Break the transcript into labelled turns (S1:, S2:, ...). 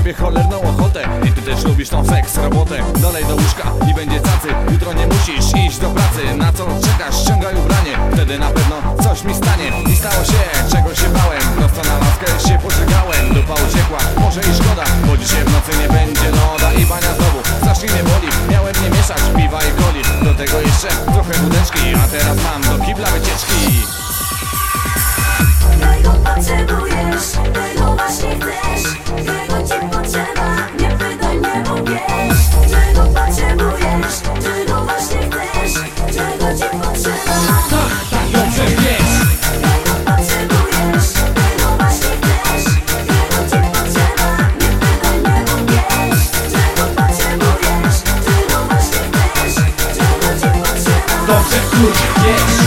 S1: ciebie cholerną ochotę. I ty też lubisz tą seks robotę. Dalej do łóżka i będzie cacy. Jutro nie musisz iść do pracy. Na co czekasz? Ściągaj ubranie. Wtedy na pewno coś mi stanie. I stało się, czego się bałem. Prosto na laskę się pożegałem. Dupa uciekła, może i szkoda, bo dzisiaj w nocy nie będzie loda. I bania znowu strasznie mnie boli. Miałem nie mieszać piwa i coli. Do tego jeszcze trochę wódeczki. A teraz mam do kibla wycieczki.
S2: Tego potrzebujesz, tego właśnie chcesz. Tego ci potrzeba, nie pytaj, nie mów wiesz. Czego potrzebujesz, czego właśnie chcesz. Czego ci potrzeba.
S1: Tak, dobrze wiesz.
S2: Tego potrzebujesz, tego właśnie chcesz. Czego ci potrzeba, nie pytaj, nie mów wiesz. Czego potrzebujesz, czego właśnie chcesz. Czego ci potrzeba.
S1: Dobrze kurwa wiesz.